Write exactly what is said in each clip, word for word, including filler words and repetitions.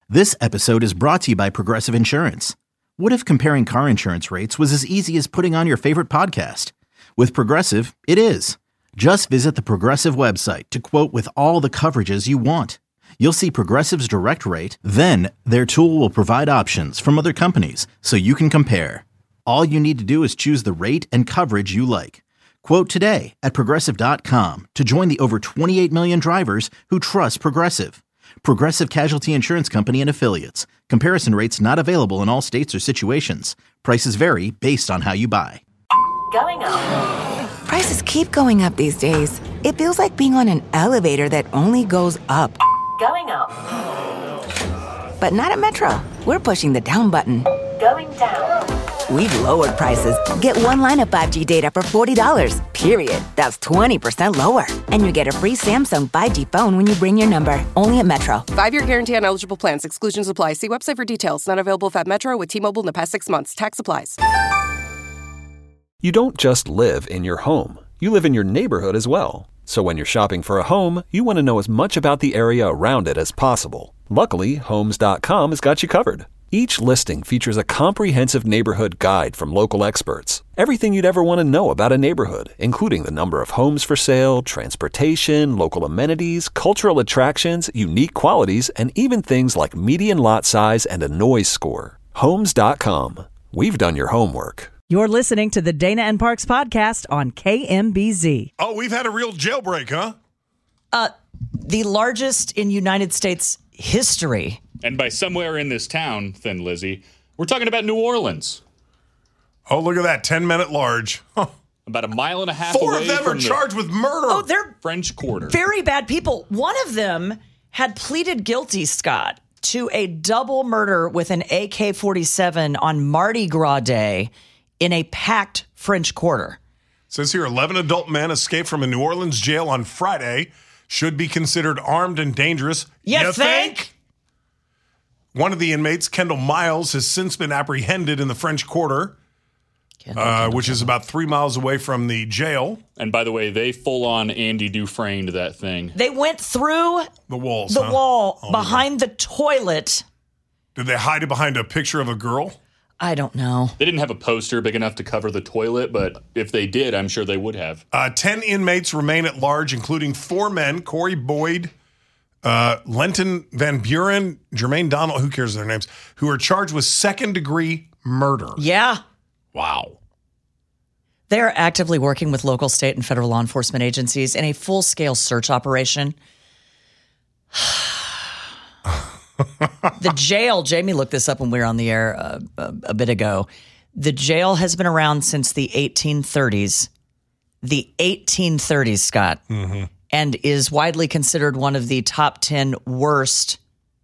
This episode is brought to you by Progressive Insurance. What if comparing car insurance rates was as easy as putting on your favorite podcast? With Progressive, it is. Just visit the Progressive website to quote with all the coverages you want. You'll see Progressive's direct rate, then their tool will provide options from other companies so you can compare. All you need to do is choose the rate and coverage you like. Quote today at progressive dot com to join the over twenty-eight million drivers who trust Progressive. Progressive Casualty Insurance Company and Affiliates. Comparison rates not available in all states or situations. Prices vary based on how you buy. Going up. Prices keep going up these days. It feels like being on an elevator that only goes up. Going up. But not at Metro. We're pushing the down button. Going down. We've lowered prices. Get one line of five G data for forty dollars, period. That's twenty percent lower. And you get a free Samsung five G phone when you bring your number. Only at Metro. Five-year guarantee on eligible plans. Exclusions apply. See website for details. Not available at Metro with T-Mobile in the past six months. Tax applies. You don't just live in your home. You live in your neighborhood as well. So when you're shopping for a home, you want to know as much about the area around it as possible. Luckily, Homes dot com has got you covered. Each listing features a comprehensive neighborhood guide from local experts. Everything you'd ever want to know about a neighborhood, including the number of homes for sale, transportation, local amenities, cultural attractions, unique qualities, and even things like median lot size and a noise score. Homes dot com. We've done your homework. You're listening to the Dana and Parks podcast on K M B Z. Oh, we've had a real jailbreak, huh? Uh, the largest in United States history. And by somewhere in this town, Thin Lizzy, we're talking about New Orleans. Oh, look at that, ten-minute large. Huh. About a mile and a half Four away of them from are the charged with murder. Oh, they're French Quarter. Very bad people. One of them had pleaded guilty, Scott, to a double murder with an A K forty-seven on Mardi Gras Day in a packed French Quarter. Says here, eleven adult men escaped from a New Orleans jail on Friday. Should be considered armed and dangerous. You, you think? think? One of the inmates, Kendall Miles, has since been apprehended in the French Quarter, Kendall, uh, Kendall, which Kendall. is about three miles away from the jail. And by the way, they full-on Andy Dufresne that thing. They went through The walls, the huh? wall Oh, behind the toilet. Did they hide it behind a picture of a girl? I don't know. They didn't have a poster big enough to cover the toilet, but if they did, I'm sure they would have. Uh, ten inmates remain at large, including four men, Corey Boyd, uh, Lenton Van Buren, Jermaine Donald, who cares their names, who are charged with second-degree murder. Yeah. Wow. They are actively working with local, state, and federal law enforcement agencies in a full-scale search operation. The jail, Jamie looked this up when we were on the air uh, a, a bit ago. The jail has been around since the eighteen thirties. The eighteen thirties, Scott, Mm-hmm. and is widely considered one of the top ten worst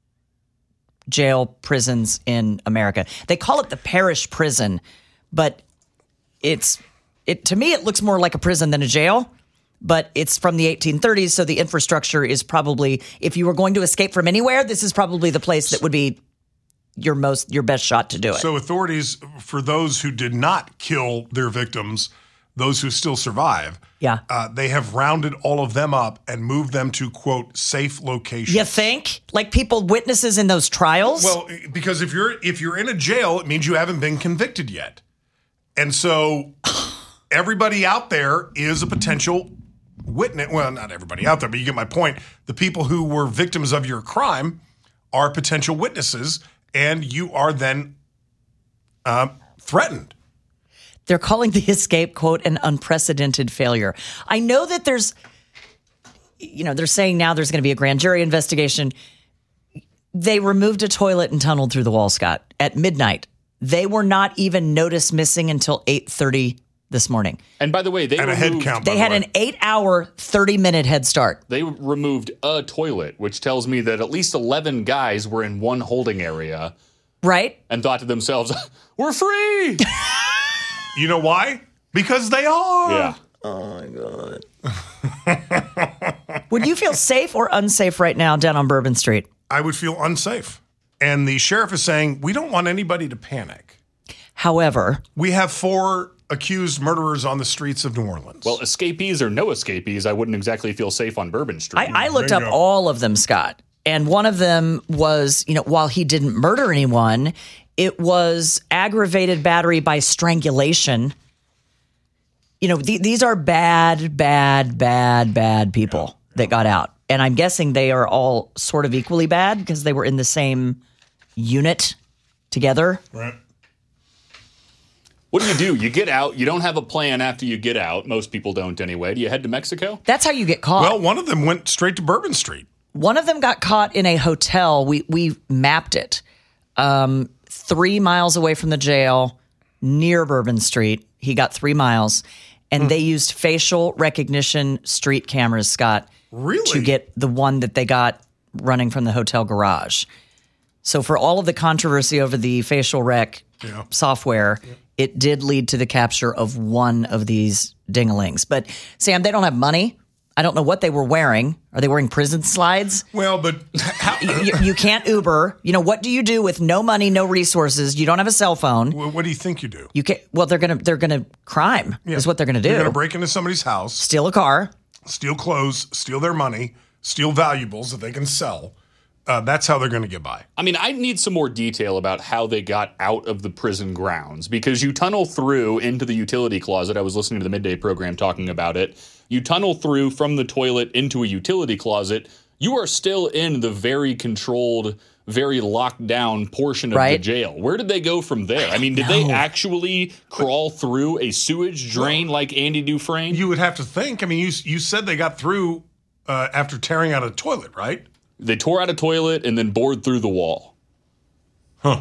jail prisons in America. They call it the parish prison, but it's it to me it looks more like a prison than a jail. But it's from the eighteen thirties, so the infrastructure is probably, if you were going to escape from anywhere, this is probably the place that would be your most your best shot to do it. So authorities, for those who did not kill their victims, those who still survive, yeah, uh, they have rounded all of them up and moved them to, quote, safe locations. You think? Like people, witnesses in those trials? Well, because if you're if you're in a jail, it means you haven't been convicted yet. And so everybody out there is a potential witness. Well, not everybody out there, but you get my point. The people who were victims of your crime are potential witnesses, and you are then uh, threatened. They're calling the escape, quote, an unprecedented failure. I know that there's, you know, they're saying now there's going to be a grand jury investigation. They removed a toilet and tunneled through the wall, Scott, at midnight. They were not even noticed missing until eight thirty this morning. And by the way, they and removed, a head count. They had the an eight-hour, thirty-minute head start. They removed a toilet, which tells me that at least eleven guys were in one holding area, right? And thought to themselves, "We're free." You know why? Because they are. Yeah. Oh my God. Would you feel safe or unsafe right now down on Bourbon Street? I would feel unsafe. And the sheriff is saying, we don't want anybody to panic. However, we have four accused murderers on the streets of New Orleans. Well, escapees or no escapees, I wouldn't exactly feel safe on Bourbon Street. I, I looked Bingo. up all of them, Scott. And one of them was, you know, while he didn't murder anyone, it was aggravated battery by strangulation. You know, th- these are bad, bad, bad, bad people yeah. that got out. And I'm guessing they are all sort of equally bad because they were in the same unit together. Right. What do you do? You get out. You don't have a plan after you get out. Most people don't anyway. Do you head to Mexico? That's how you get caught. Well, one of them went straight to Bourbon Street. One of them got caught in a hotel. We we mapped it. Um, three miles away from the jail, near Bourbon Street. He got three miles. And hmm. they used facial recognition street cameras, Scott, really? to get the one that they got running from the hotel garage. So for all of the controversy over the facial rec yeah. software, yeah. it did lead to the capture of one of these dingalings. But, Sam, they don't have money. I don't know what they were wearing. Are they wearing prison slides? Well, but how- you, you can't Uber. You know, what do you do with no money, no resources? You don't have a cell phone. Well, what do you think you do? You can Well, they're gonna they're gonna crime yeah. is what they're gonna do. They're gonna break into somebody's house, steal a car, steal clothes, steal their money, steal valuables that they can sell. Uh, that's how they're going to get by. I mean, I need some more detail about how they got out of the prison grounds, because you tunnel through into the utility closet. I was listening to the midday program talking about it. You tunnel through from the toilet into a utility closet. You are still in the very controlled, very locked down portion of right. the jail. Where did they go from there? I mean, did they actually crawl through a sewage drain well, like Andy Dufresne? You would have to think. I mean, you you said they got through uh, after tearing out a toilet, right? They tore out a toilet and then bored through the wall. Huh.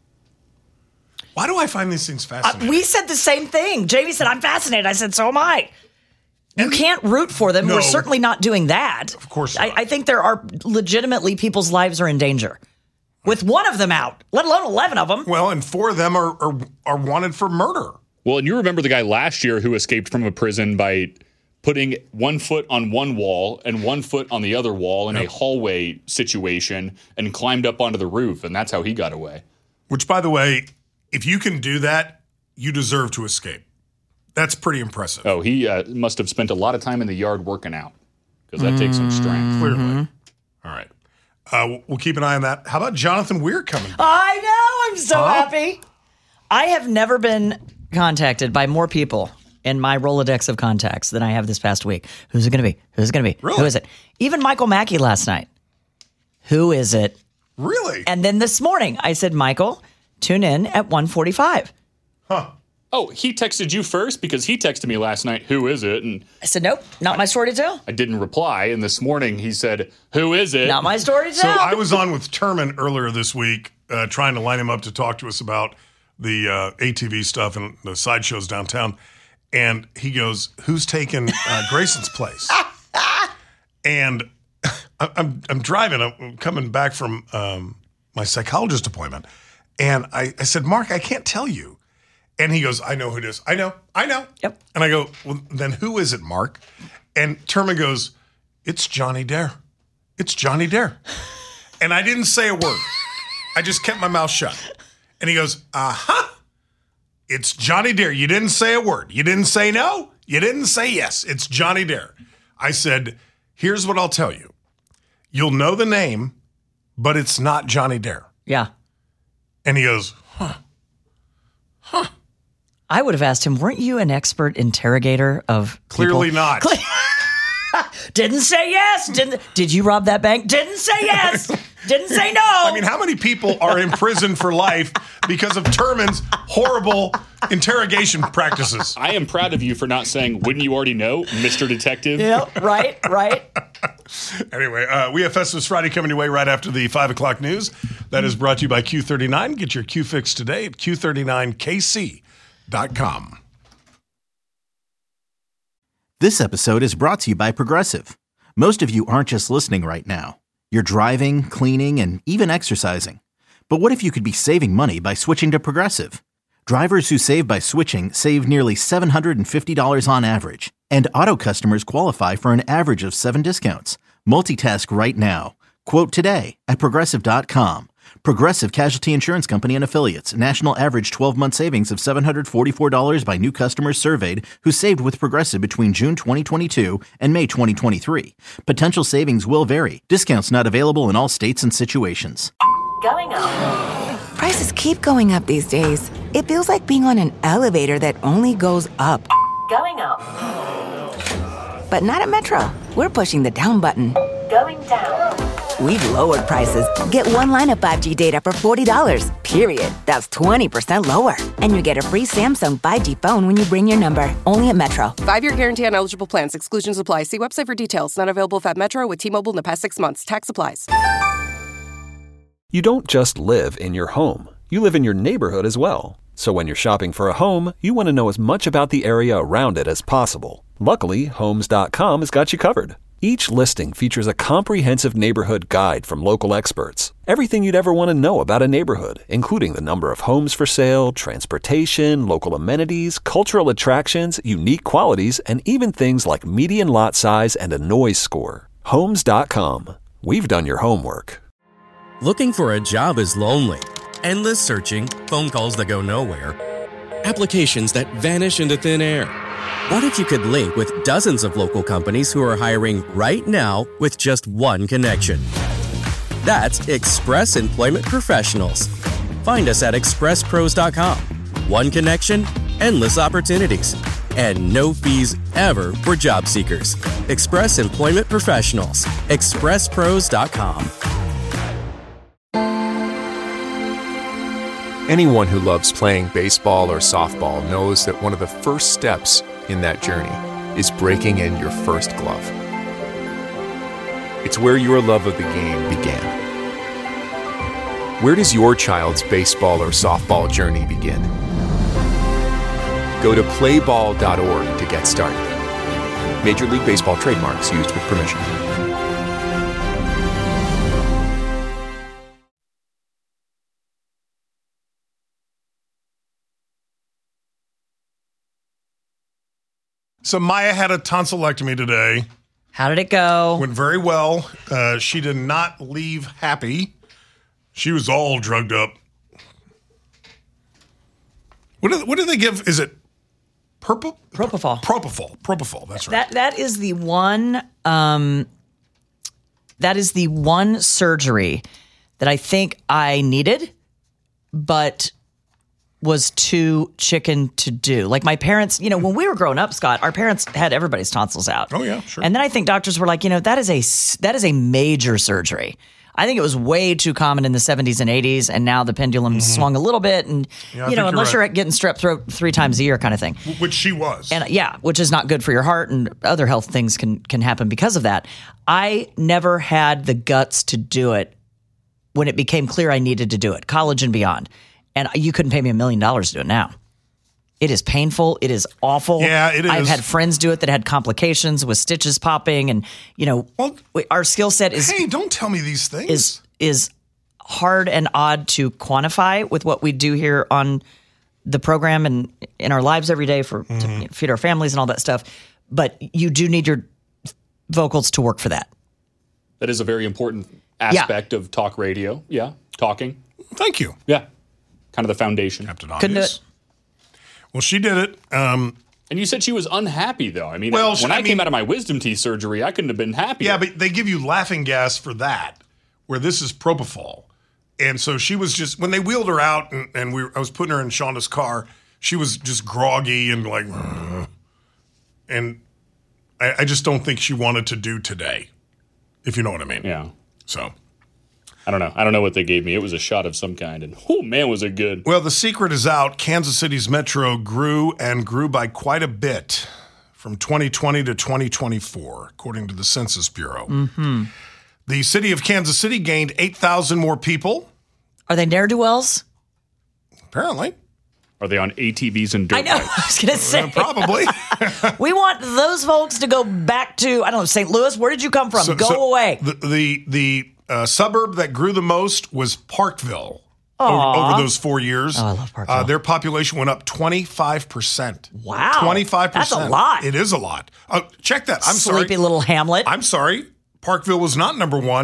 Why do I find these things fascinating? Uh, we said the same thing. Jamie said, I'm fascinated. I said, so am I. You and can't root for them. No, we're certainly not doing that. Of course not. I, I think there are legitimately people's lives are in danger. With one of them out, let alone eleven of them. Well, and four of them are, are, are wanted for murder. Well, and you remember the guy last year who escaped from a prison by putting one foot on one wall and one foot on the other wall in yep. a hallway situation and climbed up onto the roof, and that's how he got away. Which, by the way, if you can do that, you deserve to escape. That's pretty impressive. Oh, he uh, must have spent a lot of time in the yard working out, because that mm-hmm. takes some strength. Clearly. All right. Uh, we'll keep an eye on that. How about Jonathan Weir coming back? I know. I'm so huh? happy. I have never been contacted by more people in my Rolodex of contacts than I have this past week. Who's it going to be? Who's it going to be? Really? Who is it? Even Michael Mackey last night. Who is it? Really? And then this morning, I said, Michael, tune in at one forty-five. Huh. Oh, he texted you first? Because he texted me last night, who is it? And I said, nope, not my story to tell. I didn't reply. And this morning he said, who is it? Not my story to so tell. So I was on with Terman earlier this week, uh, trying to line him up to talk to us about the uh, A T V stuff and the sideshows downtown. And he goes, who's taking uh, Grayson's place? And I'm I'm driving. I'm coming back from um, my psychologist appointment. And I, I said, Mark, I can't tell you. And he goes, I know who it is. I know. I know. Yep. And I go, well, then who is it, Mark? And Terman goes, it's Johnny Dare. It's Johnny Dare. And I didn't say a word. I just kept my mouth shut. And he goes, uh-huh. It's Johnny Dare. You didn't say a word. You didn't say no. You didn't say yes. It's Johnny Dare. I said, here's what I'll tell you. You'll know the name, but it's not Johnny Dare. Yeah. And he goes, huh. Huh. I would have asked him, weren't you an expert interrogator of Clearly people? not. Didn't say yes. Didn't. Did you rob that bank? Didn't say yes. Didn't say no. I mean, how many people are in prison for life because of Terman's horrible interrogation practices? I am proud of you for not saying, wouldn't you already know, Mister Detective? Yeah, right, right. Anyway, uh, we have Festivus Friday coming your way right after the five o'clock news. That is brought to you by Q thirty-nine. Get your Q fix today at Q thirty-nine K C dot com. This episode is brought to you by Progressive. Most of you aren't just listening right now. You're driving, cleaning, and even exercising. But what if you could be saving money by switching to Progressive? Drivers who save by switching save nearly seven hundred fifty dollars on average. And auto customers qualify for an average of seven discounts. Multitask right now. Quote today at Progressive dot com. Progressive Casualty Insurance Company and Affiliates. National average twelve-month savings of seven hundred forty-four dollars by new customers surveyed who saved with Progressive between June twenty twenty-two and May twenty twenty-three. Potential savings will vary. Discounts not available in all states and situations. Going up. Prices keep going up these days. It feels like being on an elevator that only goes up. Going up. But not at Metro. We're pushing the down button. Going down. We've lowered prices. Get one line of five G data for forty dollars, period. That's twenty percent lower. And you get a free Samsung five G phone when you bring your number. Only at Metro. Five-year guarantee on eligible plans. Exclusions apply. See website for details. Not available if at Metro with T-Mobile in the past six months. Tax applies. You don't just live in your home. You live in your neighborhood as well. So when you're shopping for a home, you want to know as much about the area around it as possible. Luckily, Homes dot com has got you covered. Each listing features a comprehensive neighborhood guide from local experts. Everything you'd ever want to know about a neighborhood, including the number of homes for sale, transportation, local amenities, cultural attractions, unique qualities, and even things like median lot size and a noise score. Homes dot com. We've done your homework. Looking for a job is lonely. Endless searching, phone calls that go nowhere, applications that vanish into thin air. What if you could link with dozens of local companies who are hiring right now with just one connection? That's Express Employment Professionals. Find us at express pros dot com. One connection, endless opportunities, and no fees ever for job seekers. Express Employment Professionals. express pros dot com. Anyone who loves playing baseball or softball knows that one of the first steps in that journey is breaking in your first glove. It's where your love of the game began. Where does your child's baseball or softball journey begin? Go to play ball dot org to get started. Major League Baseball trademarks used with permission. So Maya had a tonsillectomy today. How did it go? Went very well. Uh, she did not leave happy. She was all drugged up. What do, what do they give? Is it purple? Propofol. Propofol. Propofol. That's right. That that is the one. Um, that is the one surgery that I think I needed, but was too chicken to do. Like my parents, you know, when we were growing up, Scott, our parents had everybody's tonsils out. Oh yeah, sure. And then I think doctors were like, you know, that is a that is a major surgery. I think it was way too common in the seventies and eighties, and now the pendulum mm-hmm. swung a little bit, and yeah, you know, unless you're, you're right. getting strep throat three times a year, kind of thing. Which she was, and yeah, which is not good for your heart, and other health things can can happen because of that. I never had the guts to do it when it became clear I needed to do it, college and beyond. And you couldn't pay me a million dollars to do it now. It is painful. It is awful. Yeah, it is. I've had friends do it that had complications with stitches popping, and you know, well, our skill set is. Hey, don't tell me these things. Is is hard and odd to quantify with what we do here on the program and in our lives every day for mm-hmm. to you know, feed our families and all that stuff. But you do need your vocals to work for that. That is a very important aspect yeah. of talk radio. Yeah, talking. Thank you. Yeah. Kind of the foundation. Captain Couldn't do Obvious. it. Well, she did it. Um, and you said she was unhappy, though. I mean, well, when she, I, I came mean, out of my wisdom teeth surgery, I couldn't have been happier. Yeah, but they give you laughing gas for that, where this is propofol. And so she was just, when they wheeled her out and, and we, I was putting her in Shonda's car, she was just groggy and like, Ugh. and I, I just don't think she wanted to do today, if you know what I mean. Yeah. So. I don't know. I don't know what they gave me. It was a shot of some kind, and oh man, was it good. Well, the secret is out. Kansas City's metro grew and grew by quite a bit from twenty twenty to twenty twenty-four, according to the Census Bureau. Mm-hmm. The city of Kansas City gained eight thousand more people. Are they ne'er-do-wells? Apparently. Are they on A T Vs and dirt I know. bikes? I was going to say. Uh, probably. We want those folks to go back to, I don't know, Saint Louis. Where did you come from? So, go so away. The the, the uh, suburb that grew the most was Parkville over, over those four years. Oh, I love Parkville. Uh, their population went up twenty-five percent. Wow. twenty-five percent. That's a lot. It is a lot. Uh, check that. I'm Sleepy sorry. little hamlet. I'm sorry. Parkville was not number one.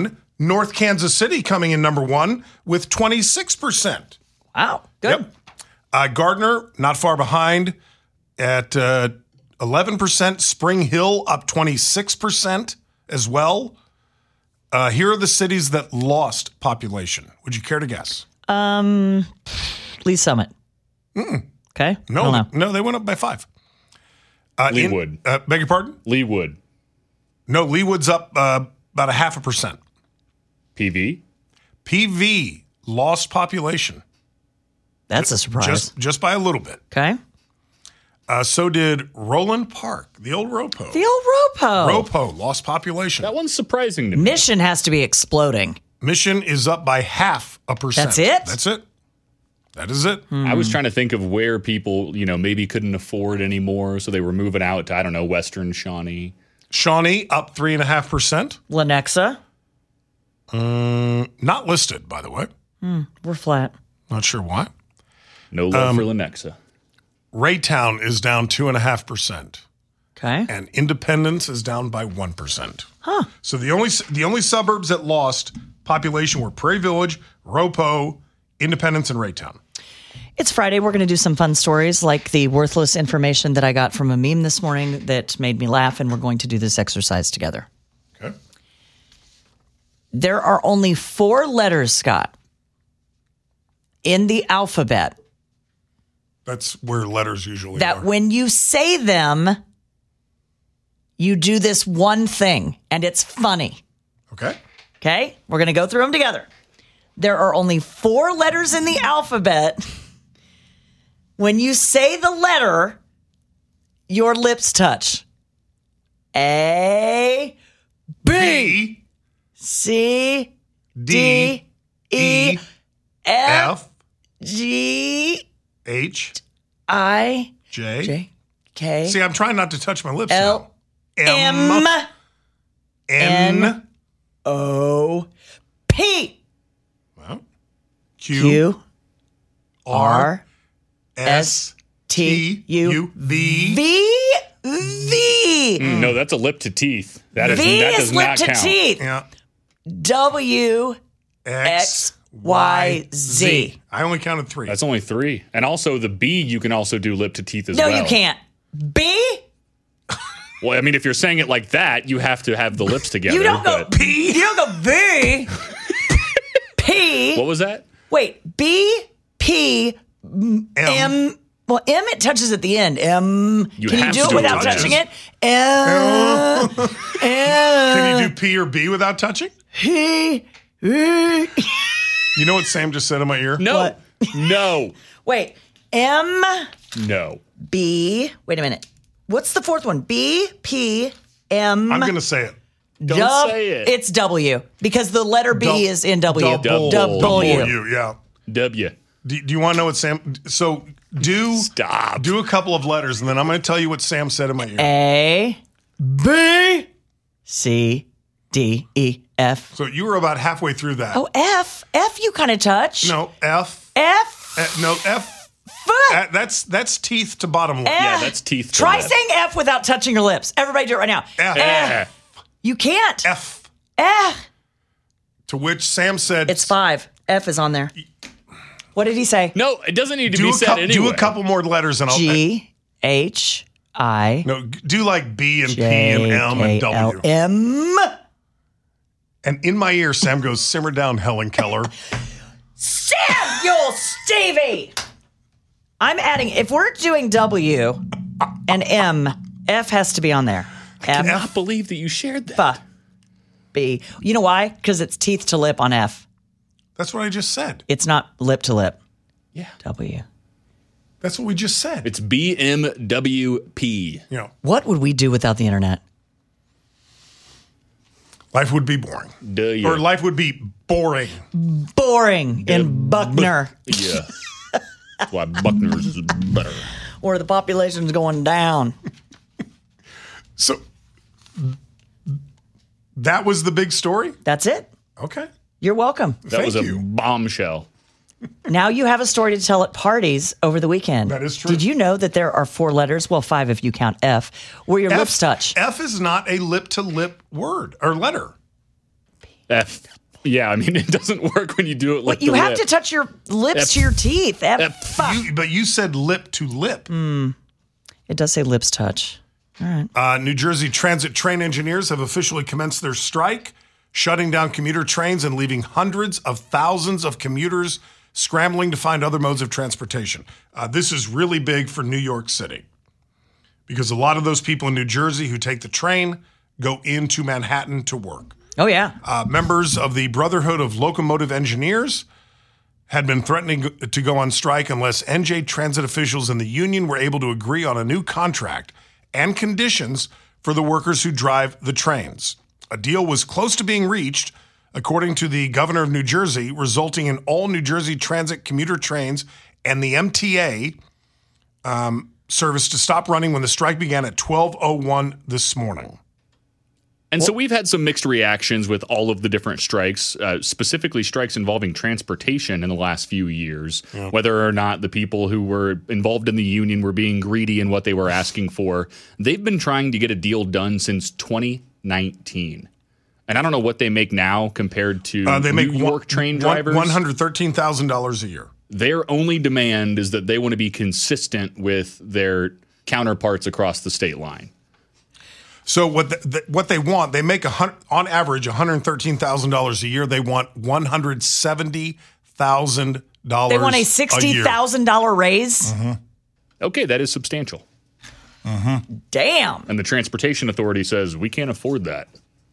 North Kansas City coming in number one with twenty-six percent. Wow, good. Yep. Uh, Gardner, not far behind at uh, eleven percent. Spring Hill up twenty-six percent as well. Uh, here are the cities that lost population. Would you care to guess? Um, Lee Summit. Mm-mm. Okay. No, they, no, they went up by five. Uh, Leewood. In, uh, beg your pardon? Leewood. No, Leewood's up uh, about a half a percent. P V? P V lost population. That's a surprise. Just, just by a little bit. Okay. Uh, so did Roland Park, the old Ropo. The old Ropo. Ropo lost population. That one's surprising to me. Mission has to be exploding. Mission is up by half a percent. That's it? That's it. That is it. Hmm. I was trying to think of where people, you know, maybe couldn't afford anymore, so they were moving out to, I don't know, Western Shawnee. Shawnee up three and a half percent. Lenexa. Um, not listed, by the way. Hmm, we're flat. Not sure why. No love Um, for Lenexa. Raytown is down two and a half percent. Okay. And Independence is down by one percent. Huh. So the only the only suburbs that lost population were Prairie Village, Ropo, Independence, and Raytown. It's Friday. We're going to do some fun stories like the worthless information that I got from a meme this morning that made me laugh, and we're going to do this exercise together. Okay. There are only four letters, Scott, in the alphabet That's where letters usually that are. when you say them, you do this one thing, and it's funny. Okay. Okay? We're going to go through them together. There are only four letters in the alphabet. When you say the letter, your lips touch. A, B, B, C, D, D, E, F, F, G, H, I, J. J, K, See, I'm trying not to touch my lips L, now. M, N, N, O, P, well, Q, Q, R, R, S, T, U, V. V, V. Mm, no, that's a lip to teeth. That is V that does is lip not to count. teeth. Yeah. W, X, Y, Z. I only counted three. That's only three. And also the B, you can also do lip to teeth as No, well. you can't. B? Well, I mean, if you're saying it like that, you have to have the lips together. You don't go but- P. You don't go B. P. What was that? Wait, B, P, M. M. Well, M, it touches at the end. M. You Can you have do to it do it without with touching touches. it? M. M. Can you do P or B without touching? P. You know what Sam just said in my ear? No. What? No. Wait. M. No. B. Wait a minute. What's the fourth one? B, P, M. I'm going to say it. Don't Dub- say it. It's W because the letter B Dub- is in W. Double, Double. W. W, yeah. W. Do, do you want to know what Sam... So do... Stop. Do a couple of letters, and then I'm going to tell you what Sam said in my ear. A, B, C, D, E, F. So you were about halfway through that. Oh, F. F you kind of touch. No, F. F. Uh, no, F. F. Uh, that's that's teeth to bottom lip. Yeah, that's teeth. to Try lip. saying F without touching your lips. Everybody do it right now. F. F. You can't. F. F. To which Sam said... It's five. F is on there. What did he say? No, it doesn't need to do be a said cou- anyway. Do a couple more letters, and I'll... G, H, I, No, g- do like B and P J, and M and K, L, W. M. And in my ear, Sam goes, simmer down, Helen Keller. Samuel Stevie. I'm adding, if we're doing W and M, F has to be on there. I F, cannot believe that you shared that. B. You know why? Because it's teeth to lip on F. That's what I just said. It's not lip to lip. Yeah. W. That's what we just said. It's B M W P. You know, What would we do without the internet? life would be boring. Duh, yeah. Or life would be boring. Boring in Buckner, Yeah. That's why Buckner's is better. where the population's going down. So that was the big story? That's it. Okay. You're welcome. That Thank was a you. bombshell. Now you have a story to tell at parties over the weekend. That is true. Did you know that there are four letters, well, five if you count F, where your lips touch? F is not a lip to lip word or letter. F. Yeah, I mean, it doesn't work when you do it like You the have lip. to touch your lips F- to your teeth. F- F- fuck. You, but you said lip to lip. Mm. It does say lips touch. All right. Uh, New Jersey Transit train engineers have officially commenced their strike, shutting down commuter trains and leaving hundreds of thousands of commuters scrambling to find other modes of transportation. Uh, this is really big for New York City because a lot of those people in New Jersey who take the train go into Manhattan to work. Oh, yeah. Uh, members of the Brotherhood of Locomotive Engineers had been threatening to go on strike unless N J Transit officials and the union were able to agree on a new contract and conditions for the workers who drive the trains. A deal was close to being reached, according to the governor of New Jersey, resulting in all New Jersey Transit commuter trains and the M T A um, service to stop running when the strike began at twelve oh one this morning. And so we've had some mixed reactions with all of the different strikes, uh, specifically strikes involving transportation in the last few years, yeah. whether or not the people who were involved in the union were being greedy in what they were asking for. They've been trying to get a deal done since twenty nineteen. And I don't know what they make now compared to uh, they New make York one, train drivers. one hundred thirteen thousand dollars a year. Their only demand is that they want to be consistent with their counterparts across the state line. So what the, the, what they want, they make a hun- on average one hundred thirteen thousand dollars a year. They want one hundred seventy thousand dollars. They want a sixty thousand dollars raise. Mm-hmm. Okay, that is substantial. Mm-hmm. Damn. And the Transportation Authority says we can't afford that.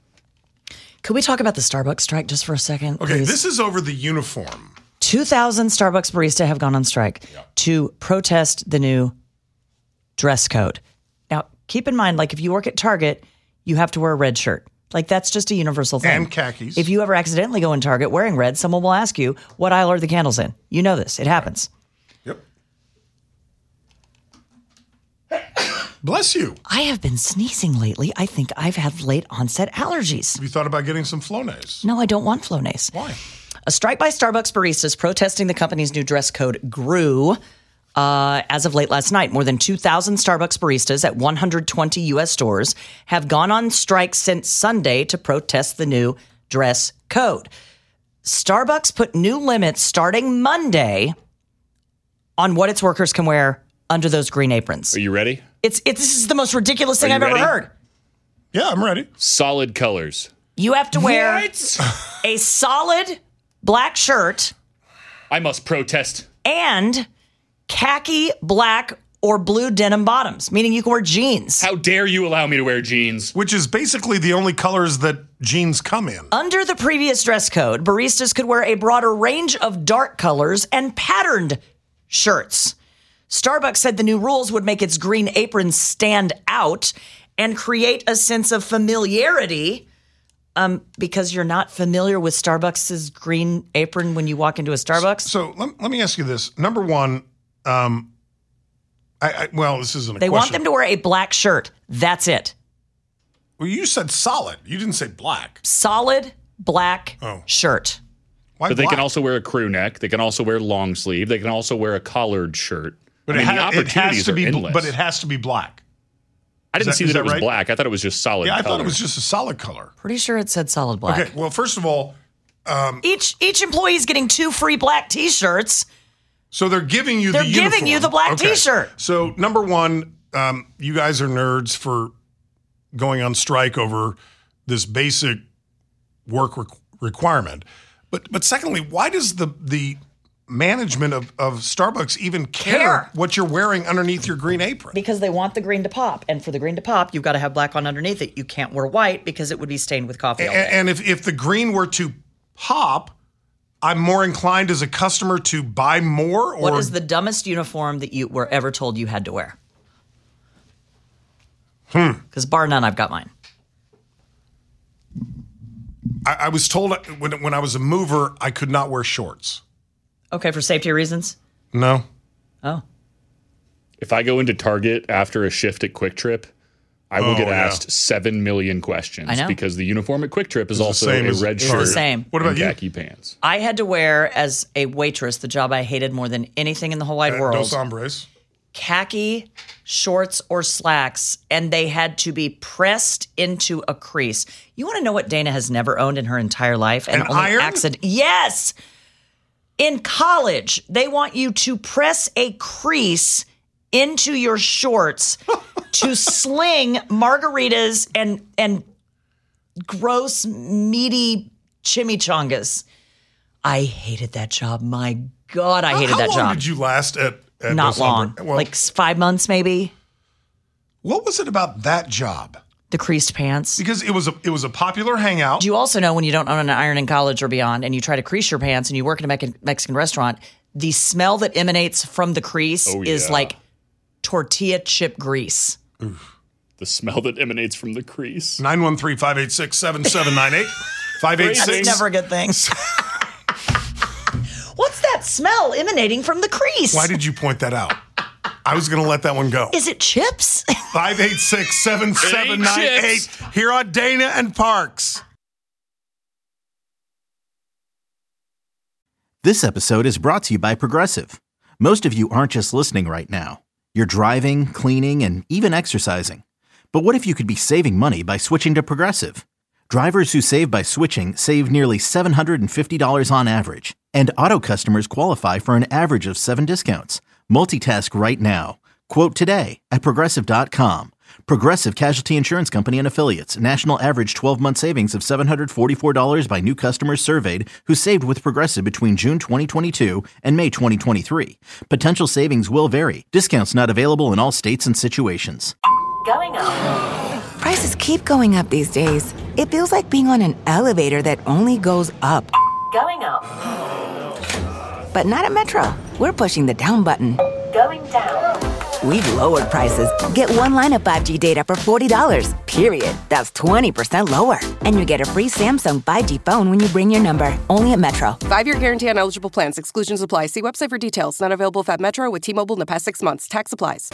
Could we talk about the Starbucks strike just for a second? Okay, please? this is over the uniform. two thousand Starbucks barista have gone on strike yeah. to protest the new dress code. Now, keep in mind, like if you work at Target, you have to wear a red shirt. Like that's just a universal thing. And khakis. If you ever accidentally go in Target wearing red, someone will ask you, what aisle are the candles in? You know this. It happens. Yep. Bless you. I have been sneezing lately. I think I've had late onset allergies. Have you thought about getting some Flonase? No, I don't want Flonase. Why? A strike by Starbucks baristas protesting the company's new dress code grew uh, as of late last night. More than two thousand Starbucks baristas at one hundred twenty U S stores have gone on strike since Sunday to protest the new dress code. Starbucks put new limits starting Monday on what its workers can wear under those green aprons. Are you ready? It's it, This is the most ridiculous thing I've ready? ever heard. Yeah, I'm ready. Solid colors. You have to wear What? a solid black shirt. I must protest. And khaki, black, or blue denim bottoms, meaning you can wear jeans. How dare you allow me to wear jeans? Which is basically the only colors that jeans come in. Under the previous dress code, baristas could wear a broader range of dark colors and patterned shirts. Starbucks said the new rules would make its green aprons stand out and create a sense of familiarity um, because you're not familiar with Starbucks' green apron when you walk into a Starbucks. So, so let, let me ask you this. Number one, um, I, I, well, this isn't a they question. want them to wear a black shirt. That's it. Well, you said solid. You didn't say black. Solid black oh. shirt. Why but they black? can also wear a crew neck. They can also wear long sleeve. They can also wear a collared shirt. But I it, mean, ha- the it has opportunities to are be. endless. But it has to be black. I didn't that- see is that, that it was right? black. I thought it was just solid Yeah, I color. thought it was just a solid color. Pretty sure it said solid black. Okay. Well, first of all, um, Each each employee is getting two free black T-shirts. so they're giving you They're the giving uniform. you the black Okay. T-shirt. So number one, um, you guys are nerds for going on strike over this basic work requ- requirement. But but secondly, why does the the management of, of Starbucks even care, Care. what you're wearing underneath your green apron? Because they want the green to pop. And for the green to pop, you've got to have black on underneath it. You can't wear white because it would be stained with coffee all And, day. and if, if the green were to pop, I'm more inclined as a customer to buy more. Or What is the dumbest uniform that you were ever told you had to wear? Hmm. Because bar none, I've got mine. I, I was told when when I was a mover, I could not wear shorts. Okay, for safety reasons? No. Oh. If I go into Target after a shift at Quick Trip, I will Oh, get yeah. asked seven million questions. I know. Because the uniform at Quick Trip is the also same a as- red It's shirt the same. What about and you? khaki pants. I had to wear, as a waitress, the job I hated more than anything in the whole wide Uh, world. Dos hombres. khaki shorts or slacks, and they had to be pressed into a crease. You want to know what Dana has never owned in her entire life? And An only iron? accident. Yes. In college, they want you to press a crease into your shorts to sling margaritas and and gross, meaty chimichangas. I hated that job. My God, I hated How that long job. did you last at, at Not this long. lumber- Well, like s- five months, maybe. what was it about that job? The creased pants. Because it was a it was a popular hangout. Do you also know when you don't own an iron in college or beyond and you try to crease your pants and you work in a Mex- Mexican restaurant, the smell that emanates from the crease Oh, is yeah. like tortilla chip grease. The smell that emanates from the crease. nine one three, five eight six, seven seven nine eight. five eight That's six. never a good thing. What's that smell emanating from the crease? Why did you point that out? I was going to let that one go. Is it chips? five eight six, seven seven nine eight here on Dana and Parks. This episode is brought to you by Progressive. Most of you aren't just listening right now. You're driving, cleaning, and even exercising. But what if you could be saving money by switching to Progressive? Drivers who save by switching save nearly seven hundred fifty dollars on average. And auto customers qualify for an average of seven discounts. Multitask right now. Quote today at Progressive dot com. Progressive Casualty Insurance Company and Affiliates. National average twelve-month savings of seven hundred forty-four dollars by new customers surveyed who saved with Progressive between June twenty twenty-two and May twenty twenty-three. Potential savings will vary. Discounts not available in all states and situations. Going up. Prices keep going up these days. It feels like being on an elevator that only goes up. Going up. But not at Metro. We're pushing the down button. Going down. We've lowered prices. Get one line of five G data for forty dollars, period. That's twenty percent lower. And you get a free Samsung five G phone when you bring your number. Only at Metro. Five-year guarantee on eligible plans. Exclusions apply. See website for details. Not available at Metro with T-Mobile in the past six months. Tax applies.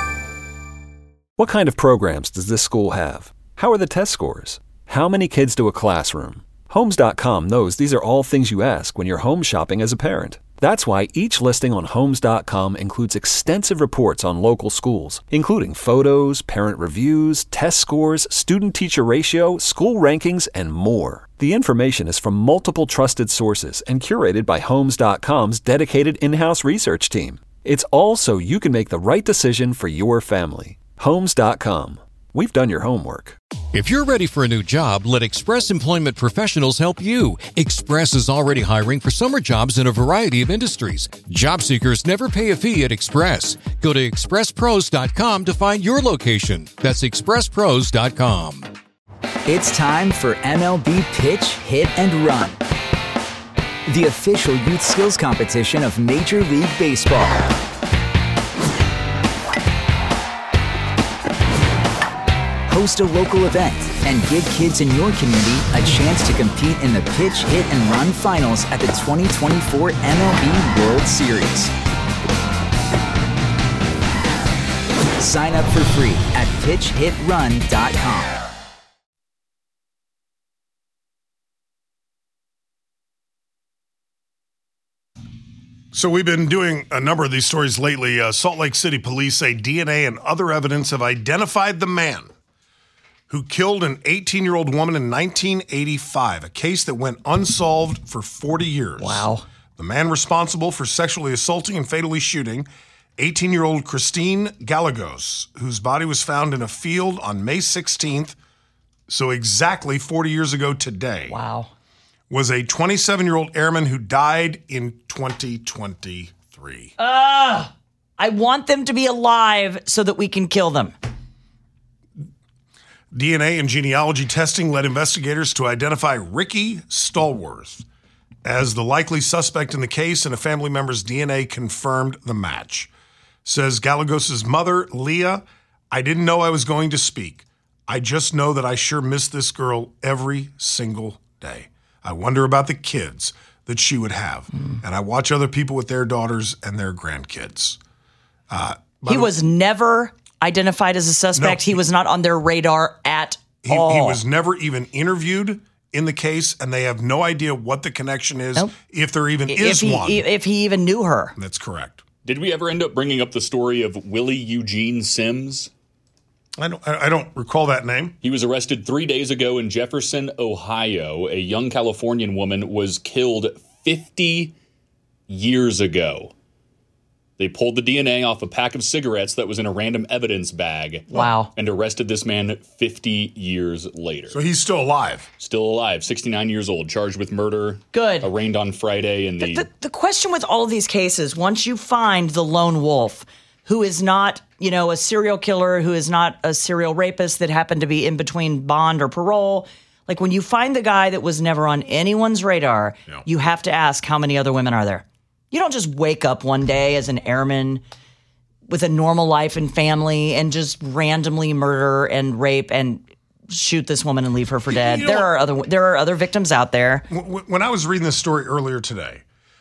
What kind of programs does this school have? How are the test scores? How many kids do a classroom? Homes dot com knows these are all things you ask when you're home shopping as a parent. That's why each listing on Homes dot com includes extensive reports on local schools, including photos, parent reviews, test scores, student-teacher ratio, school rankings, and more. The information is from multiple trusted sources and curated by Homes dot com's dedicated in-house research team. It's all so you can make the right decision for your family. Homes dot com. We've done your homework. If you're ready for a new job, let Express Employment Professionals help you. Express is already hiring for summer jobs in a variety of industries. Job seekers never pay a fee at Express. Go to express pros dot com to find your location. That's express pros dot com. It's time for M L B Pitch, Hit, and Run, the official youth skills competition of Major League Baseball. Host a local event and give kids in your community a chance to compete in the Pitch, Hit, and Run finals at the twenty twenty-four M L B World Series. Sign up for free at pitch hit run dot com. So we've been doing a number of these stories lately. Uh, Salt Lake City police say D N A and other evidence have identified the man who killed an eighteen-year-old woman in nineteen eighty-five, a case that went unsolved for forty years. Wow. The man responsible for sexually assaulting and fatally shooting eighteen-year-old Christine Gallegos, whose body was found in a field on May sixteenth, so exactly forty years ago today. Wow. Was a twenty-seven-year-old airman who died in twenty twenty-three. Ugh. I want them to be alive so that we can kill them. D N A and genealogy testing led investigators to identify Ricky Stallworth as the likely suspect in the case, and a family member's D N A confirmed the match. Says Gallegos' mother, Leah, "I didn't know I was going to speak. I just know that I sure miss this girl every single day. I wonder about the kids that she would have. Mm. And I watch other people with their daughters and their grandkids." Uh, he was never identified as a suspect. No, he was not on their radar at he, all. He was never even interviewed in the case, and they have no idea what the connection is, Nope. if there even if is he, one. If he even knew her. That's correct. Did we ever end up bringing up the story of Willie Eugene Sims? I don't, I don't recall that name. He was arrested three days ago in Jefferson, Ohio. A young Californian woman was killed fifty years ago. They pulled the D N A off a pack of cigarettes that was in a random evidence bag. Wow. And arrested this man fifty years later. So he's still alive. Still alive, sixty-nine years old, charged with murder. Good. Arraigned on Friday in the... The, the, the question with all of these cases, once you find the lone wolf who is not, you know, a serial killer, who is not a serial rapist that happened to be in between bond or parole, like when you find the guy that was never on anyone's radar, Yeah. you have to ask how many other women are there? You don't just wake up one day as an airman with a normal life and family and just randomly murder and rape and shoot this woman and leave her for dead. You know, there are other there are other victims out there. When I was reading this story earlier today,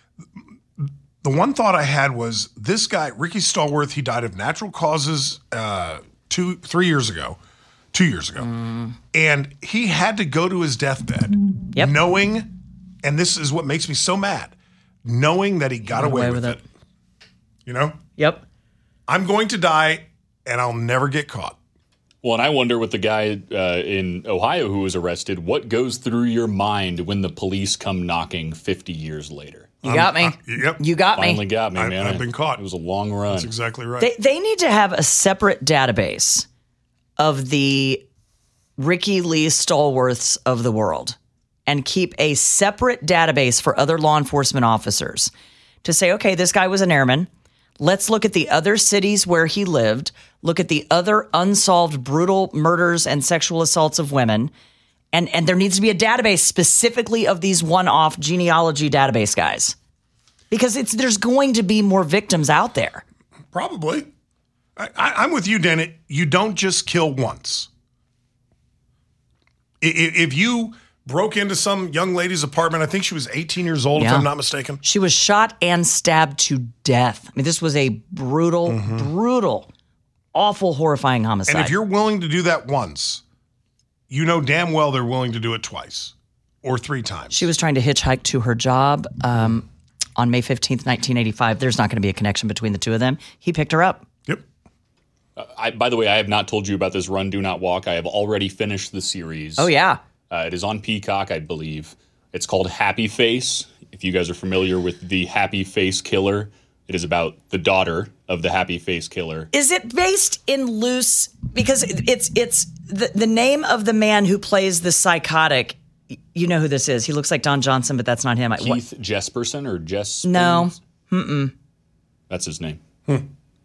the one thought I had was this guy, Ricky Stallworth, he died of natural causes uh, two, three years ago, two years ago. Mm. And he had to go to his deathbed yep. knowing, and this is what makes me so mad, knowing that he got, got away, away with, with it. it. You know? Yep. I'm going to die and I'll never get caught. Well, and I wonder with the guy uh, in Ohio who was arrested, what goes through your mind when the police come knocking fifty years later? You got me. Uh, yep. You got Finally me. Finally got me, I, man. I've been caught. It was a long run. That's exactly right. They, they need to have a separate database of the Ricky Lee Stallworths of the world and keep a separate database for other law enforcement officers to say, okay, this guy was an airman. Let's look at the other cities where he lived, look at the other unsolved brutal murders and sexual assaults of women. And and there needs to be a database specifically of these one-off genealogy database guys. Because it's there's going to be more victims out there. Probably. I, I, I'm with you, Dana. You don't just kill once. If, if you broke into some young lady's apartment, I think she was eighteen years old, Yeah. if I'm not mistaken. She was shot and stabbed to death. I mean, this was a brutal, Mm-hmm. brutal, awful, horrifying homicide. And if you're willing to do that once, you know damn well they're willing to do it twice or three times. She was trying to hitchhike to her job um, on May fifteenth, nineteen eighty-five. There's not going to be a connection between the two of them. He picked her up. Yep. Uh, I, by the way, I have not told you about this Run, Do Not Walk. I have already finished the series. Oh, yeah. Uh, it is on Peacock, I believe. It's called Happy Face. If you guys are familiar with the Happy Face Killer, it is about the daughter of the Happy Face Killer. Is it based in loose? Because it's it's the, the name of the man who plays the psychotic. You know who this is. He looks like Don Johnson, but that's not him. Keith what? Jesperson or Jess? No. Mm-mm. That's his name. Hmm.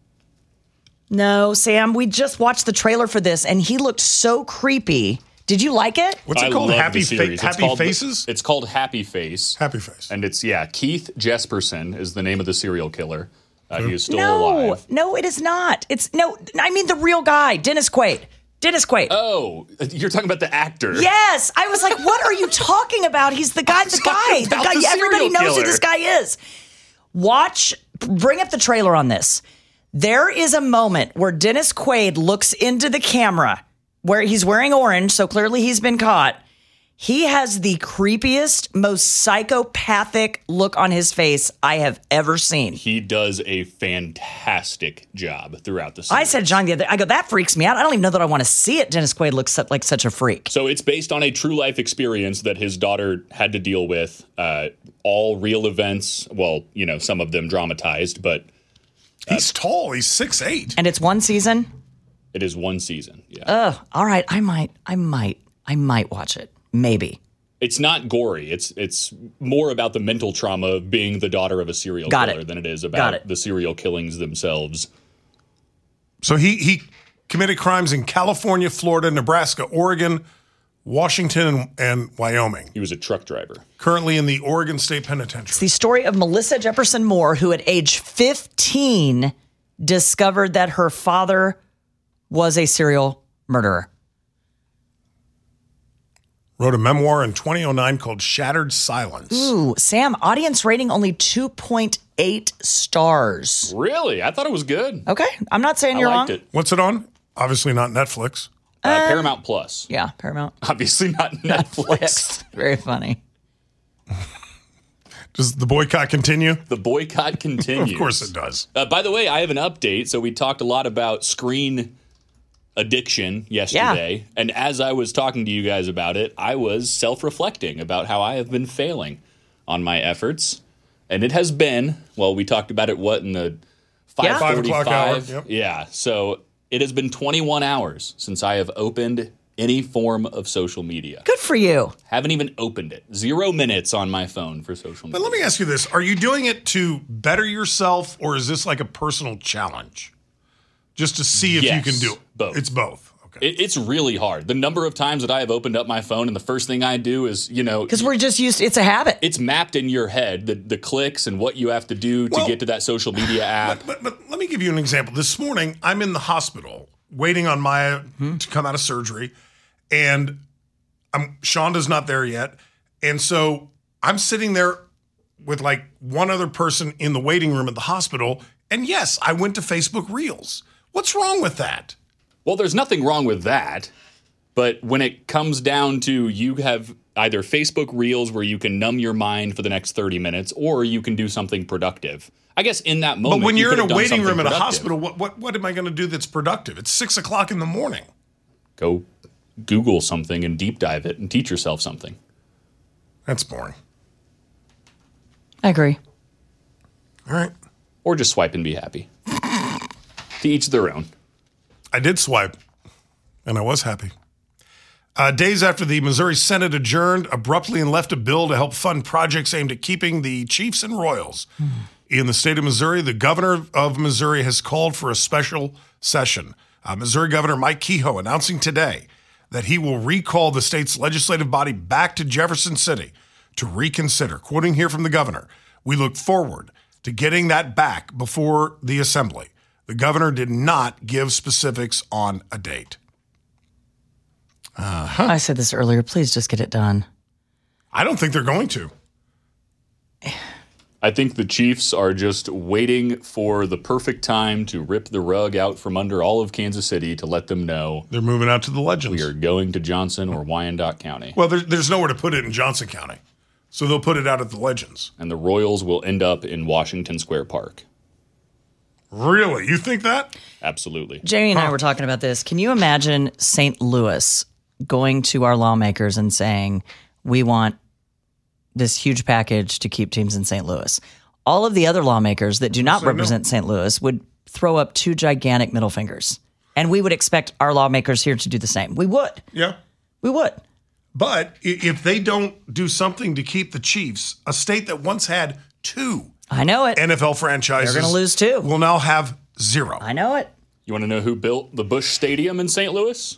No, Sam, we just watched the trailer for this, and he looked so creepy. Did you like it? What's it I called? love Happy, the fa- series. It's Happy called- Faces? It's called Happy Face. Happy Face. And it's, yeah, Keith Jesperson is the name of the serial killer. Uh, he is still no, alive. no, it is not. It's no, I mean the real guy, Dennis Quaid. Dennis Quaid. Oh, you're talking about the actor. Yes, I was like, what are you talking about? He's the guy, the guy, the about guy. the Everybody serial knows who killer. this guy is. Watch, bring up the trailer on this. There is a moment where Dennis Quaid looks into the camera where he's wearing orange, so clearly he's been caught. He has the creepiest, most psychopathic look on his face I have ever seen. He does a fantastic job throughout the series. I said, John, the other, I go, that freaks me out. I don't even know that I want to see it. Dennis Quaid looks like such a freak. So it's based on a true life experience that his daughter had to deal with. Uh, all real events. Well, you know, some of them dramatized, but he's tall. He's six eight. And it's one season? It is one season. Yeah. Ugh. All right. I might, I might, I might watch it. Maybe. It's not gory. It's it's more about the mental trauma of being the daughter of a serial Got killer it. than it is Got about it. the serial killings themselves. So he he committed crimes in California, Florida, Nebraska, Oregon, Washington, and, and Wyoming. He was a truck driver. Currently in the Oregon State Penitentiary. It's the story of Melissa Jefferson Moore, who at age fifteen discovered that her father was a serial murderer. Wrote a memoir in twenty oh nine called Shattered Silence. Ooh, Sam, audience rating only two point eight stars. Really? I thought it was good. Okay, I'm not saying I you're liked wrong. it. What's it on? Obviously not Netflix. Uh, Paramount Plus. Yeah, Paramount. Obviously not Netflix. Very funny. Does the boycott continue? The boycott continues. Of course it does. Uh, by the way, I have an update. So we talked a lot about screen addiction yesterday. Yeah. And as I was talking to you guys about it, I was self-reflecting about how I have been failing on my efforts. And it has been, well, we talked about it, what, in the five forty-five? Yeah. Yep. Yeah. So it has been twenty-one hours since I have opened any form of social media. Good for you. Haven't even opened it. Zero minutes on my phone for social media. But let me ask you this. Are you doing it to better yourself, or is this like a personal challenge? Just to see if yes, you can do it? Both. It's both. Okay. It, it's really hard. The number of times that I have opened up my phone and the first thing I do is, you know. Because we're just used, it's a habit. It's mapped in your head, the, the clicks and what you have to do to well, get to that social media app. But, but, but let me give you an example. This morning, I'm in the hospital waiting on Maya hmm. to come out of surgery. And I'm, Shonda's not there yet. And so I'm sitting there with like one other person in the waiting room at the hospital. And yes, I went to Facebook Reels. What's wrong with that? Well, there's nothing wrong with that. But when it comes down to you have either Facebook Reels where you can numb your mind for the next thirty minutes, or you can do something productive. I guess in that moment. But when you you're in a waiting room at a productive. hospital, what, what, what am I going to do that's productive? It's six o'clock in the morning. Go Google something and deep dive it and teach yourself something. That's boring. I agree. All right. Or just swipe and be happy. To each their own. I did swipe, and I was happy. Uh, days after the Missouri Senate adjourned abruptly and left a bill to help fund projects aimed at keeping the Chiefs and Royals mm. in the state of Missouri, the governor of Missouri has called for a special session. Uh, Missouri Governor Mike Kehoe announcing today that he will recall the state's legislative body back to Jefferson City to reconsider. Quoting here from the governor, "We look forward to getting that back before the assembly." The governor did not give specifics on a date. Uh-huh. I said this earlier. Please just get it done. I don't think they're going to. I think the Chiefs are just waiting for the perfect time to rip the rug out from under all of Kansas City to let them know they're moving out to the Legends. We are going to Johnson or Wyandotte County. Well, there, there's nowhere to put it in Johnson County, so they'll put it out at the Legends. And the Royals will end up in Washington Square Park. Really? You think that? Absolutely. Jamie and huh. I were talking about this. Can you imagine Saint Louis going to our lawmakers and saying, we want this huge package to keep teams in Saint Louis? All of the other lawmakers that do not represent no. Saint Louis would throw up two gigantic middle fingers. And we would expect our lawmakers here to do the same. We would. Yeah. We would. But if they don't do something to keep the Chiefs, a state that once had two I know it. N F L franchises, they're going to lose two. Will now have zero. I know it. You want to know who built the Busch Stadium in Saint Louis?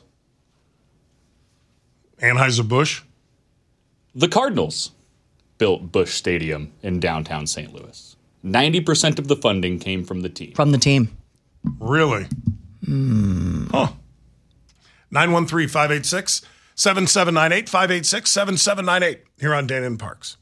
Anheuser-Busch? The Cardinals built Busch Stadium in downtown Saint Louis. ninety percent of the funding came from the team. From the team. Really? Mm. Huh. nine one three, five eight six, seven seven nine eight, five eight six, seven seven nine eight here on Dana and Parks.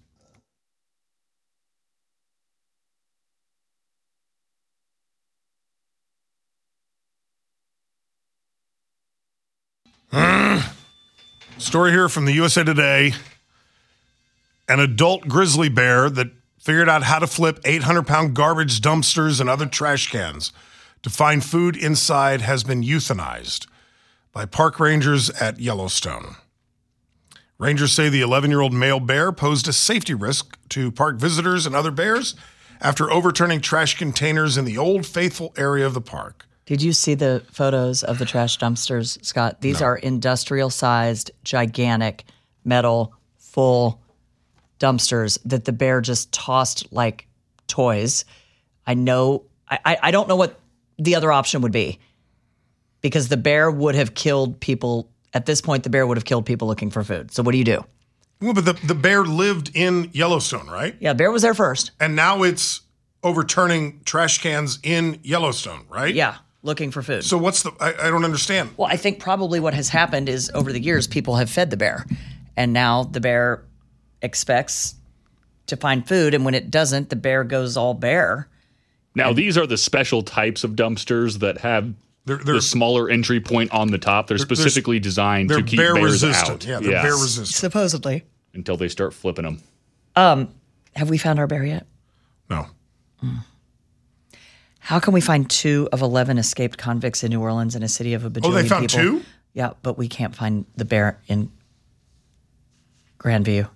Mm. Story here from the U S A Today. An adult grizzly bear that figured out how to flip eight hundred pound garbage dumpsters and other trash cans to find food inside has been euthanized by park rangers at Yellowstone. Rangers say the eleven-year-old male bear posed a safety risk to park visitors and other bears after overturning trash containers in the Old Faithful area of the park. Did you see the photos of the trash dumpsters, Scott? These No. are industrial-sized, gigantic, metal, full dumpsters that the bear just tossed like toys. I know, I, I don't know what the other option would be, because the bear would have killed people. At this point, the bear would have killed people looking for food. So what do you do? Well, but the, the bear lived in Yellowstone, right? Yeah, bear was there first. And now it's overturning trash cans in Yellowstone, right? Yeah, looking for food. So what's the, I, I don't understand. Well, I think probably what has happened is over the years, people have fed the bear. And now the bear expects to find food. And when it doesn't, the bear goes all bear. Now, these are the special types of dumpsters that have they're, they're, the smaller entry point on the top. They're specifically they're, designed they're to keep bear bears resistant. out. Yeah, they're yes. bear resistant. Supposedly. Until they start flipping them. Um, Have we found our bear yet? No. Mm. How can we find two of eleven escaped convicts in New Orleans in a city of a bajillion people? Oh, they found people? two? Yeah, but we can't find the bear in Grandview.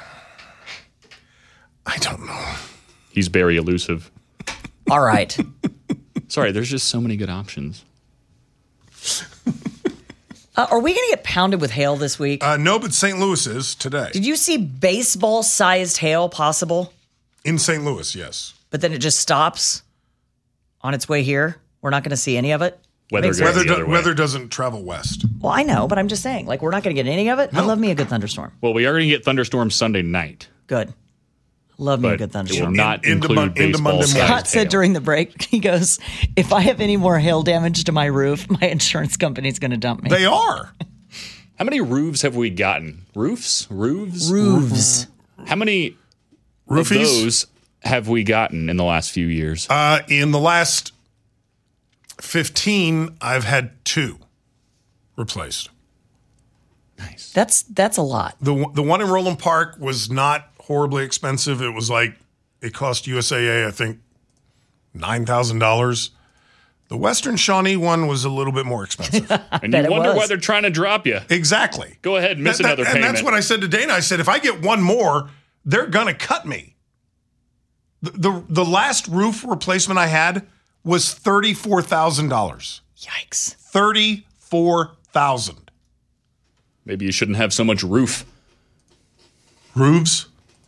I don't know. He's very elusive. All right. Sorry, there's just so many good options. Uh, are we going to get pounded with hail this week? Uh, no, but Saint Louis is today. Did you see baseball-sized hail possible? In Saint Louis, yes. But then it just stops on its way here? We're not going to see any of it? Weather, Makes goes Weather, the other do- way. weather doesn't travel west. Well, I know, but I'm just saying, like, we're not going to get any of it? I No. love me a good thunderstorm. Well, we are going to get thunderstorms Sunday night. Good. Love me a But good it will thunderstorm. not In- into include Mon- into Monday baseball-sized morning. Scott said hail. during the break, he goes, if I have any more hail damage to my roof, my insurance company's going to dump me. They are. How many roofs have we gotten? Roofs? Roofs? Roofs. How many Roofies? of those have we gotten in the last few years? Uh, in the last fifteen, I've had two replaced. Nice. That's that's a lot. The one- the one in Roland Park was not horribly expensive. It was like it cost U S A A, I think, nine thousand dollars. The Western Shawnee one was a little bit more expensive. And bet you it wonder was. why they're trying to drop you. Exactly. Go ahead and miss That- that- another and payment. that's what I said to Dana. I said, if I get one more, they're gonna cut me. The the, the last roof replacement I had was thirty-four thousand dollars. Yikes. Thirty-four thousand. Maybe you shouldn't have so much roof. Roofs.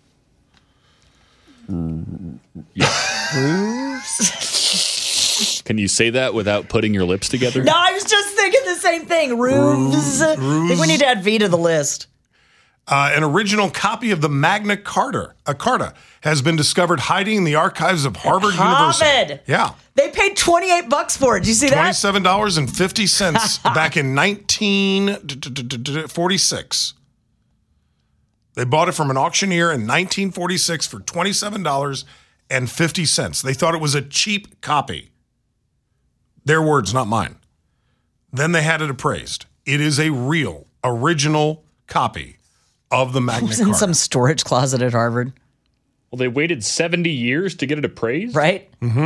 Can you say that without putting your lips together? No, I was just thinking the same thing. Roofs. I think we need to add V to the list. Uh, an original copy of the Magna Carta, uh, Carta has been discovered hiding in the archives of Harvard University. Harvard. Yeah. They paid twenty-eight bucks for it. Did you see that? twenty-seven dollars and fifty cents back in nineteen forty-six. They bought it from an auctioneer in nineteen forty-six for twenty-seven dollars and fifty cents. They thought it was a cheap copy. Their words, not mine. Then they had it appraised. It is a real, original copy of the It Magna was in Carta. some storage closet at Harvard, Well, they waited seventy years to get it appraised? right?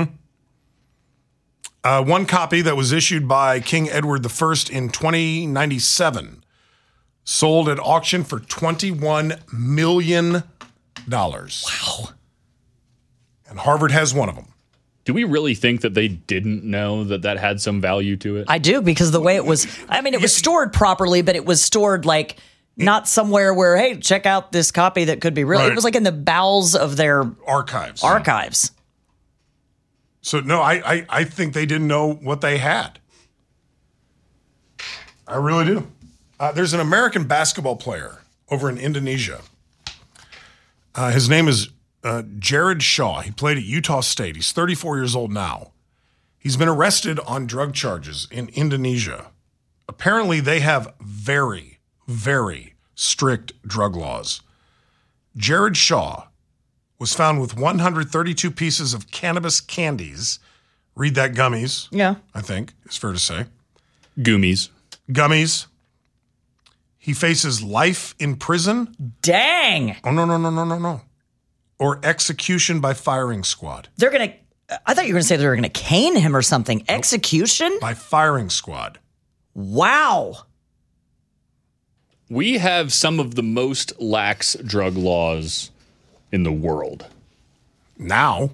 Uh, one copy that was issued by King Edward the First in twenty ninety-seven sold at auction for twenty-one million dollars. Wow. And Harvard has one of them. Do we really think that they didn't know that that had some value to it? I do, because the way it was, I mean, it was stored properly, but it was stored like not somewhere where, hey, check out this copy that could be real. Right. It was like in the bowels of their Archives. archives. So, no, I, I, I think they didn't know what they had. I really do. Uh, there's an American basketball player over in Indonesia. Uh, his name is uh, Jared Shaw. He played at Utah State. He's thirty-four years old now. He's been arrested on drug charges in Indonesia. Apparently, they have very, very strict drug laws. Jared Shaw was found with one hundred thirty-two pieces of cannabis candies. Read that gummies, Yeah. I think, is fair to say. Goomies. Gummies. He faces life in prison. Dang. Oh, no, no, no, no, no, no. Or execution by firing squad. They're going to, I thought you were going to say they were going to cane him or something. Execution? By firing squad. Wow. We have some of the most lax drug laws in the world. Now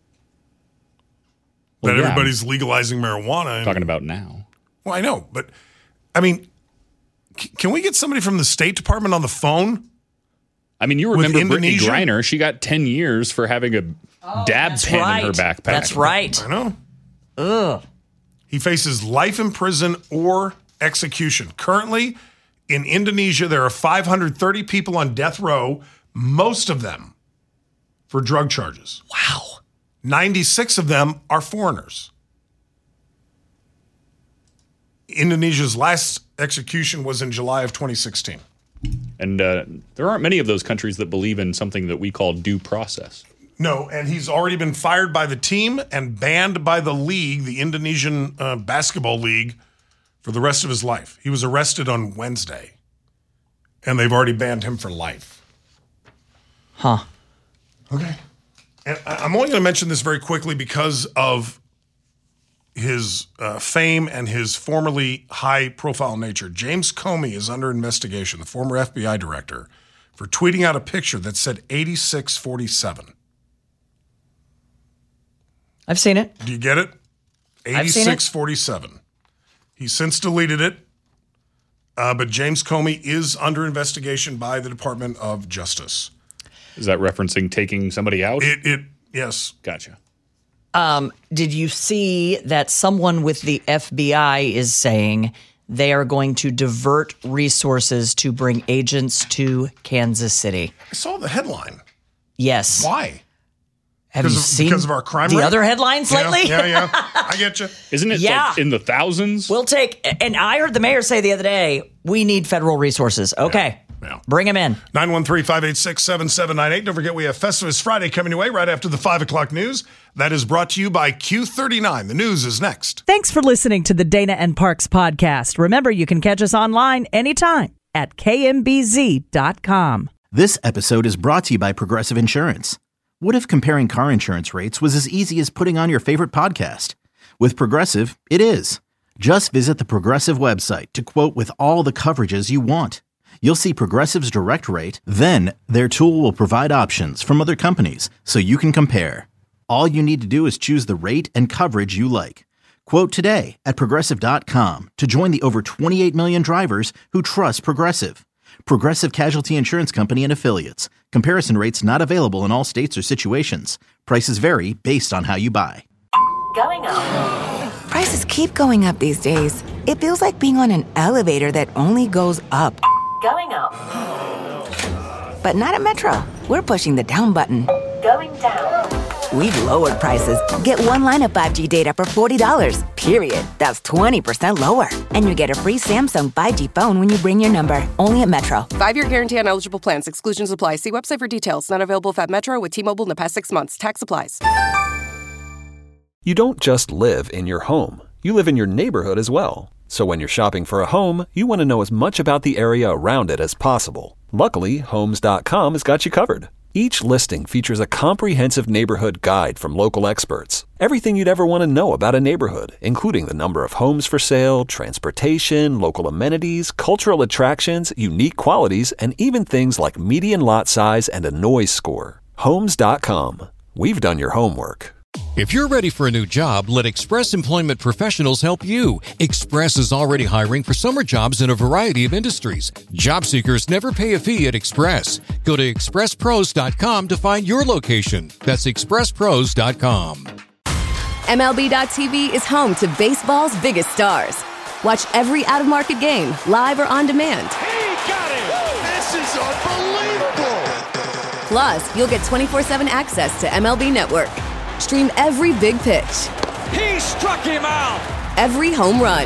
Well, that yeah, everybody's legalizing marijuana. And, talking about now. well, I know, but I mean, c- can we get somebody from the State Department on the phone? I mean, you With remember Brittany Indonesia? Griner? She got ten years for having a dab That's pen right. in her backpack. That's right. I know. Ugh. He faces life in prison or execution. Currently, in Indonesia, there are five hundred thirty people on death row, most of them for drug charges. Wow. ninety-six of them are foreigners. Indonesia's last execution was in July of twenty sixteen. And uh, there aren't many of those countries that believe in something that we call due process. No, and he's already been fired by the team and banned by the league, the Indonesian uh, basketball league, for the rest of his life. He was arrested on Wednesday, and they've already banned him for life. Huh. Okay. And I- I'm only going to mention this very quickly because of his uh, fame and his formerly high-profile nature. James Comey is under investigation, the former F B I director, for tweeting out a picture that said eighty-six forty-seven. I've seen it. Do you get it? eighty-six forty-seven. He's since deleted it, uh, but James Comey is under investigation by the Department of Justice. Is that referencing taking somebody out? It, it yes. Gotcha. Um, did you see that someone with the F B I is saying they are going to divert resources to bring agents to Kansas City? I saw the headline. Yes. Why? Have because you of, seen because of our crime the rate? other headlines yeah, lately? Yeah, yeah. I get you. Isn't it Yeah. like in the thousands? We'll take, and I heard the mayor say the other day, we need federal resources. Okay. Yeah. Bring them in. nine one three, five eight six, seven seven nine eight. Don't forget we have Festivus Friday coming your way right after the five o'clock news. That is brought to you by Q thirty-nine. The news is next. Thanks for listening to the Dana and Parks podcast. Remember, you can catch us online anytime at K M B Z dot com. This episode is brought to you by Progressive Insurance. What if comparing car insurance rates was as easy as putting on your favorite podcast? With Progressive, it is. Just visit the Progressive website to quote with all the coverages you want. You'll see Progressive's direct rate, then their tool will provide options from other companies so you can compare. All you need to do is choose the rate and coverage you like. Quote today at Progressive dot com to join the over twenty-eight million drivers who trust Progressive. Progressive Casualty Insurance Company and Affiliates. Comparison rates not available in all states or situations. Prices vary based on how you buy. Going up. Prices keep going up these days. It feels like being on an elevator that only goes up. Going up. But not at Metro. We're pushing the down button. Going down. We've lowered prices. Get one line of five G data for forty dollars, period. That's twenty percent lower. And you get a free Samsung five G phone when you bring your number. Only at Metro. Five-year guarantee on eligible plans. Exclusions apply. See website for details. Not available if at Metro with T-Mobile in the past six months. Tax applies. You don't just live in your home. You live in your neighborhood as well. So when you're shopping for a home, you want to know as much about the area around it as possible. Luckily, Homes dot com has got you covered. Each listing features a comprehensive neighborhood guide from local experts. Everything you'd ever want to know about a neighborhood, including the number of homes for sale, transportation, local amenities, cultural attractions, unique qualities, and even things like median lot size and a noise score. Homes dot com. We've done your homework. If you're ready for a new job, let Express Employment Professionals help you. Express is already hiring for summer jobs in a variety of industries. Job seekers never pay a fee at Express. Go to express pros dot com to find your location. That's express pros dot com. M L B dot T V is home to baseball's biggest stars. Watch every out-of-market game, live or on demand. He got it! This is unbelievable! Plus, you'll get twenty-four seven access to M L B Network. Stream every big pitch. He struck him out! Every home run.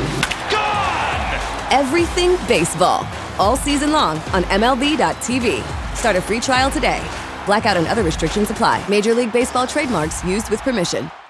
Gone! Everything baseball. All season long on M L B dot T V. Start a free trial today. Blackout and other restrictions apply. Major League Baseball trademarks used with permission.